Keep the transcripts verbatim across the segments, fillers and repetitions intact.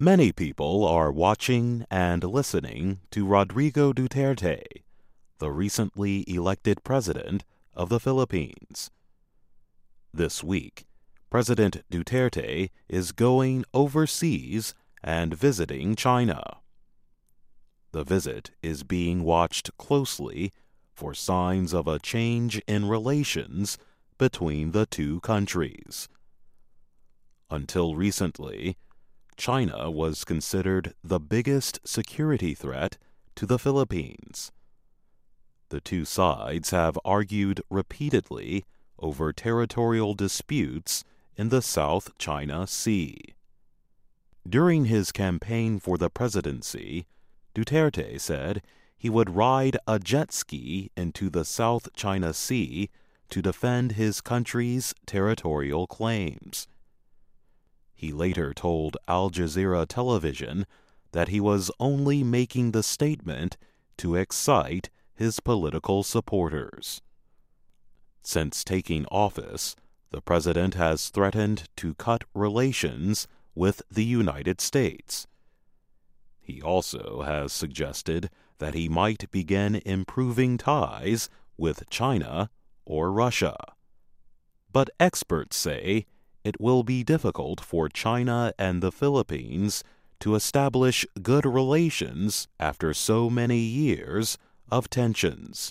Many people are watching and listening to Rodrigo Duterte, the recently elected president of the Philippines. This week, President Duterte is going overseas and visiting China. The visit is being watched closely for signs of a change in relations between the two countries. Until recently, China was considered the biggest security threat to the Philippines. The two sides have argued repeatedly over territorial disputes in the South China Sea. During his campaign for the presidency, Duterte said he would ride a jet ski into the South China Sea to defend his country's territorial claims. He later told Al Jazeera television that he was only making the statement to excite his political supporters. Since taking office, the president has threatened to cut relations with the United States. He also has suggested that he might begin improving ties with China or Russia. But experts say it will be difficult for China and the Philippines to establish good relations after so many years of tensions.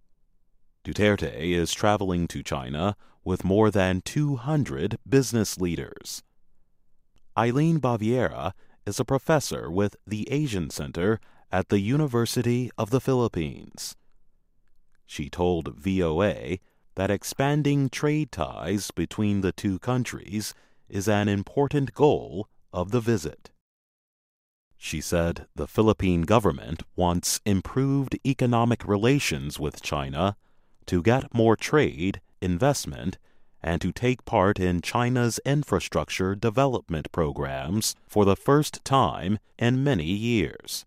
Duterte is traveling to China with more than two hundred business leaders. Eileen Baviera is a professor with the Asian Center at the University of the Philippines. She told V O A that expanding trade ties between the two countries is an important goal of the visit. She said the Philippine government wants improved economic relations with China to get more trade, investment, and to take part in China's infrastructure development programs for the first time in many years.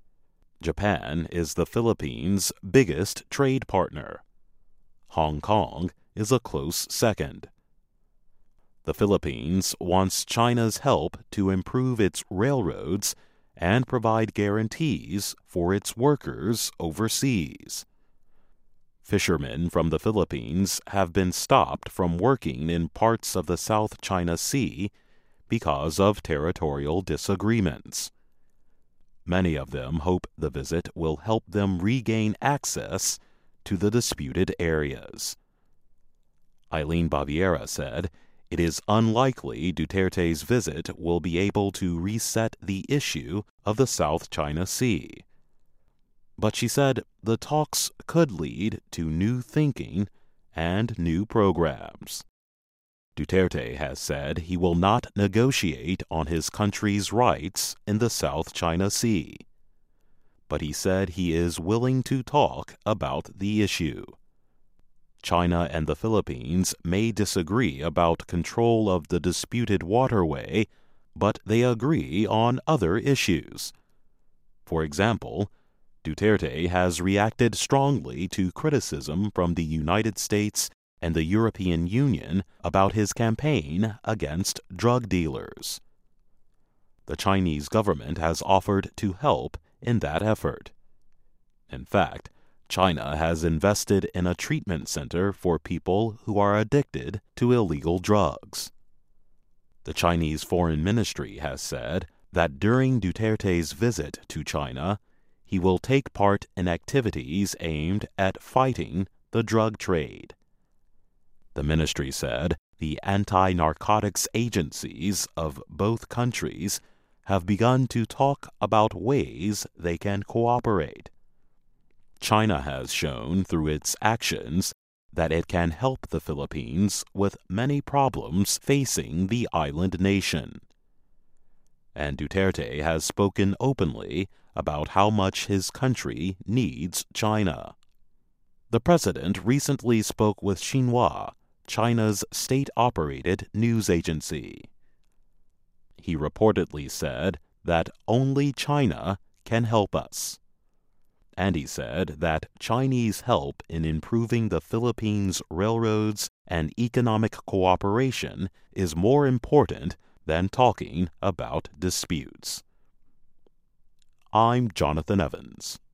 Japan is the Philippines' biggest trade partner. Hong Kong is a close second. The Philippines wants China's help to improve its railroads and provide guarantees for its workers overseas. Fishermen from the Philippines have been stopped from working in parts of the South China Sea because of territorial disagreements. Many of them hope the visit will help them regain access to the disputed areas. Eileen Baviera said it is unlikely Duterte's visit will be able to reset the issue of the South China Sea. But she said the talks could lead to new thinking and new programs. Duterte has said he will not negotiate on his country's rights in the South China Sea. But he said he is willing to talk about the issue. China and the Philippines may disagree about control of the disputed waterway, but they agree on other issues. For example, Duterte has reacted strongly to criticism from the United States and the European Union about his campaign against drug dealers. The Chinese government has offered to help in that effort. In fact, China has invested in a treatment center for people who are addicted to illegal drugs. The Chinese Foreign Ministry has said that during Duterte's visit to China, he will take part in activities aimed at fighting the drug trade. The ministry said the anti-narcotics agencies of both countries have begun to talk about ways they can cooperate. China has shown through its actions that it can help the Philippines with many problems facing the island nation. And Duterte has spoken openly about how much his country needs China. The president recently spoke with Xinhua, China's state-operated news agency. He reportedly said that only China can help us. And he said that Chinese help in improving the Philippines' railroads and economic cooperation is more important than talking about disputes. I'm Jonathan Evans.